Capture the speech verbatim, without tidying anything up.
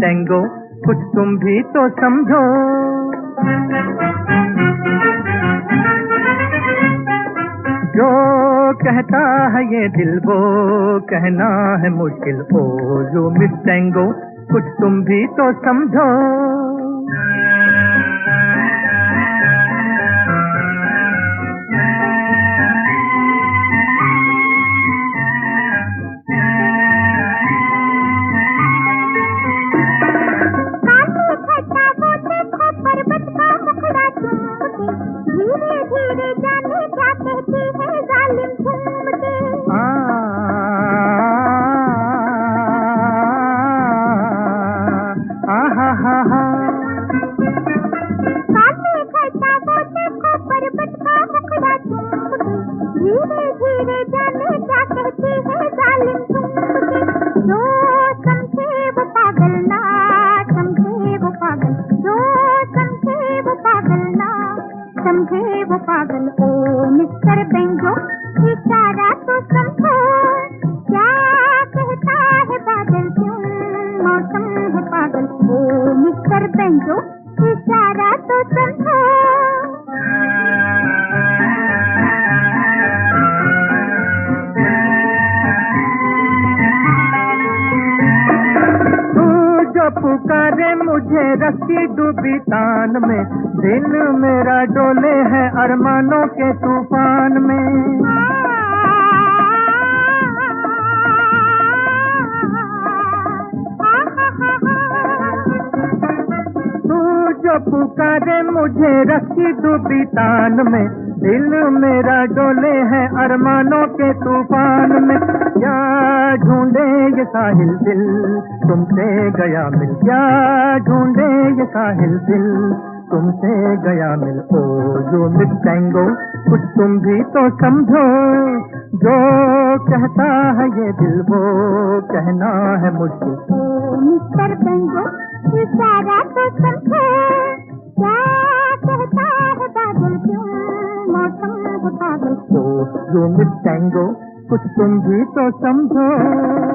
Tango, कुछ तुम भी तो समझो। जो कहता है ये दिल वो कहना है मुश्किल, ओ यू मिस टैंगो, कुछ तुम भी तो समझो। समझे वो पागल, ओ मिस्टर बेंगो, इशारा तो समझो। क्या कहता है बादल, क्यों मौसम है पागल, ओ मिस्टर बेंगो, इशारा तो समझो। पुकारे मुझे रस्सी डूबी तान में, दिल मेरा डोले है अरमानों के तूफान में। तू जो पुकारे मुझे रस्सी डूबी तान में, दिल मेरा डोले है अरमानों के तूफान में। क्या ढूंढे ये साहिल दिल तुमसे गया मिल, क्या ढूंढे ये साहिल दिल तुमसे गया मिल, ओ यू मिस टैंगो, कुछ तुम भी तो समझो। जो कहता है ये दिल वो कहना है मुश्किल, ओ मिस्टर बेंगो, इशारा तो समझो। क्या कहता है बादल, क्यों मौसम है पागल, ओ यू मिस टैंगो, कुछ तुम भी तो समझो।